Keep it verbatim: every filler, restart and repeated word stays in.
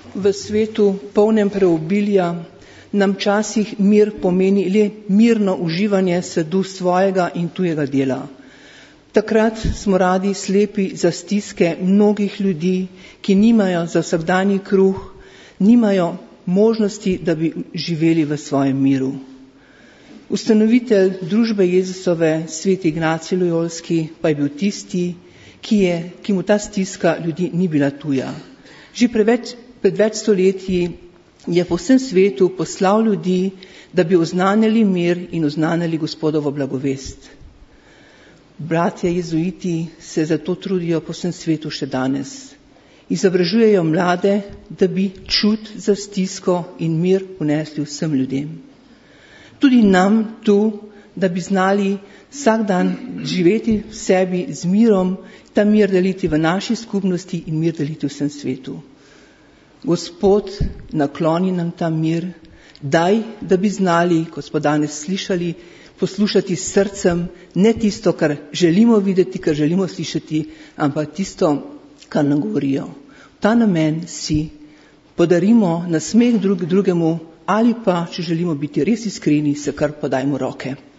V svetu polnem preobilja nam časih mir pomeni le mirno uživanje sadu svojega in tujega dela. Takrat smo radi slepi za stiske mnogih ljudi, ki nimajo za vsakdanji kruh, nimajo možnosti, da bi živeli v svojem miru. Ustanovitelj družbe Jezusove, sveti Ignacij Lojolski, pa je bil tisti, ki, je, ki mu ta stiska ljudi ni bila tuja. Že preveč, pred več stoletji je po vsem svetu poslal ljudi, da bi oznanili mir in oznanili Gospodovo blagovest. Bratje jezuiti se zato trudijo po vsem svetu še danes. Izobražujejo mlade, da bi čut za stisko in mir unesli vsem ljudem. Tudi nam tu, da bi znali vsak dan živeti v sebi z mirom, ta mir deliti v naši skupnosti in mir deliti v vsem svetu. Gospod, nakloni nam ta mir, daj, da bi znali, kot smo danes slišali, poslušati s srcem, ne tisto, kar želimo videti, kar želimo slišati, ampak tisto, kar nam govorijo. V ta namen si podarimo nasmeh drug drugemu ali pa, če želimo biti res iskreni, se kar podajmo roke.